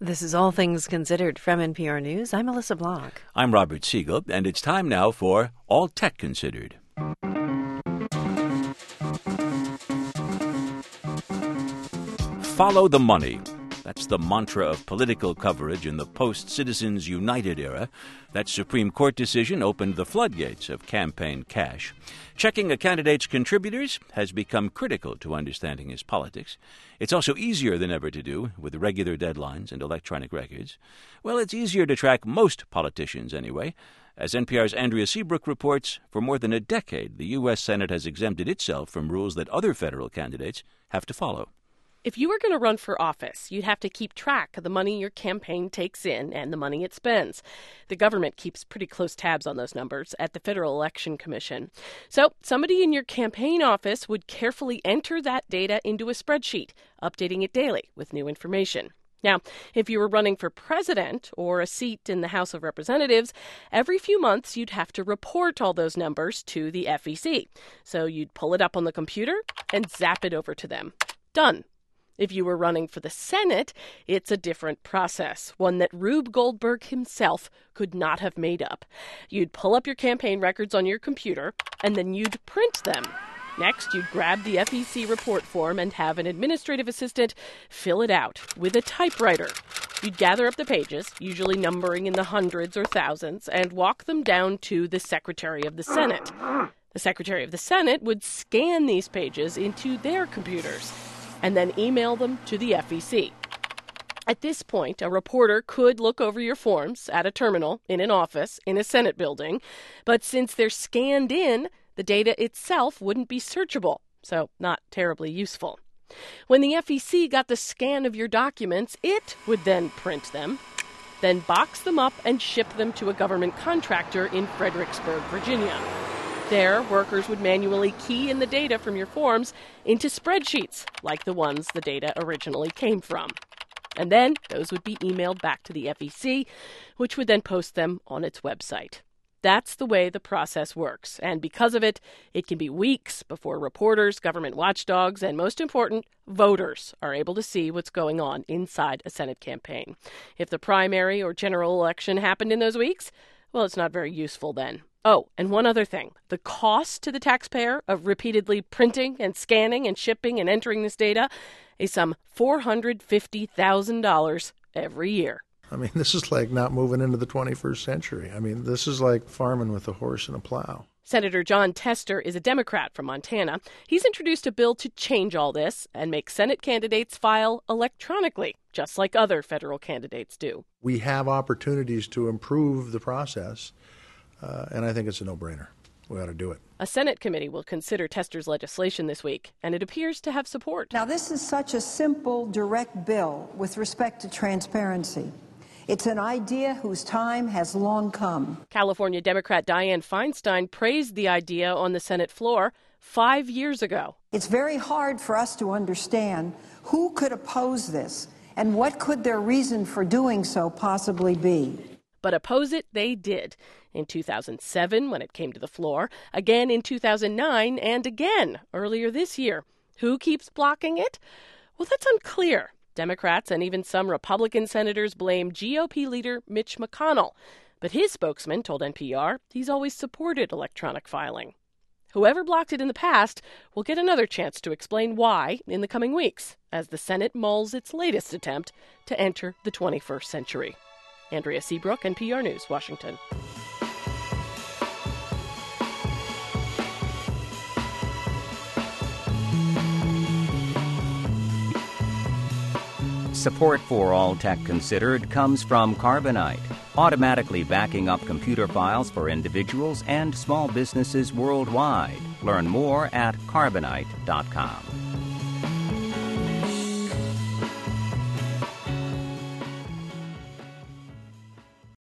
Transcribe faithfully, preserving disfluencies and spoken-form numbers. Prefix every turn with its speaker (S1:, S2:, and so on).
S1: This is All Things Considered from N P R News. I'm Melissa Block.
S2: I'm Robert Siegel, and it's time now for All Tech Considered. Follow the money. That's the mantra of political coverage in the post-Citizens United era. That Supreme Court decision opened the floodgates of campaign cash. Checking a candidate's contributors has become critical to understanding his politics. It's also easier than ever to do, with regular deadlines and electronic records. Well, it's easier to track most politicians anyway. As N P R's Andrea Seabrook reports, for more than a decade, the U S Senate has exempted itself from rules that other federal candidates have to follow.
S3: If you were going to run for office, you'd have to keep track of the money your campaign takes in and the money it spends. The government keeps pretty close tabs on those numbers at the Federal Election Commission. So somebody in your campaign office would carefully enter that data into a spreadsheet, updating it daily with new information. Now, if you were running for president or a seat in the House of Representatives, every few months you'd have to report all those numbers to the F E C. So you'd pull it up on the computer and zap it over to them. Done. If you were running for the Senate, it's a different process, one that Rube Goldberg himself could not have made up. You'd pull up your campaign records on your computer, and then you'd print them. Next, you'd grab the F E C report form and have an administrative assistant fill it out with a typewriter. You'd gather up the pages, usually numbering in the hundreds or thousands, and walk them down to the Secretary of the Senate. The Secretary of the Senate would scan these pages into their computers and then email them to the F E C. At this point, a reporter could look over your forms at a terminal in an office in a Senate building, but since they're scanned in, the data itself wouldn't be searchable, so not terribly useful. When the F E C got the scan of your documents, it would then print them, then box them up and ship them to a government contractor in Fredericksburg, Virginia. There, workers would manually key in the data from your forms into spreadsheets, like the ones the data originally came from. And then those would be emailed back to the F E C, which would then post them on its website. That's the way the process works, and because of it, it can be weeks before reporters, government watchdogs, and most important, voters are able to see what's going on inside a Senate campaign. If the primary or general election happened in those weeks, well, it's not very useful then. Oh, and one other thing. The cost to the taxpayer of repeatedly printing and scanning and shipping and entering this data is some four hundred fifty thousand dollars every year.
S4: I mean, this is like not moving into the twenty-first century. I mean, this is like farming with a horse and a plow.
S3: Senator Jon Tester is a Democrat from Montana. He's introduced a bill to change all this and make Senate candidates file electronically, just like other federal candidates do.
S4: We have opportunities to improve the process. Uh, and I think it's a no-brainer. We ought to do it.
S3: A Senate committee will consider Tester's legislation this week, and it appears to have support.
S5: Now, this is such a simple, direct bill with respect to transparency. It's an idea whose time has long come.
S3: California Democrat Dianne Feinstein praised the idea on the Senate floor five years ago.
S5: It's very hard for us to understand who could oppose this and what could their reason for doing so possibly be.
S3: But oppose it they did. In two thousand seven, when it came to the floor, again in two thousand nine, and again earlier this year. Who keeps blocking it? Well, that's unclear. Democrats and even some Republican senators blame G O P leader Mitch McConnell. But his spokesman told N P R he's always supported electronic filing. Whoever blocked it in the past will get another chance to explain why in the coming weeks, as the Senate mulls its latest attempt to enter the twenty-first century. Andrea Seabrook, N P R News, Washington.
S6: Support for All Tech Considered comes from Carbonite, automatically backing up computer files for individuals and small businesses worldwide. Learn more at carbonite dot com.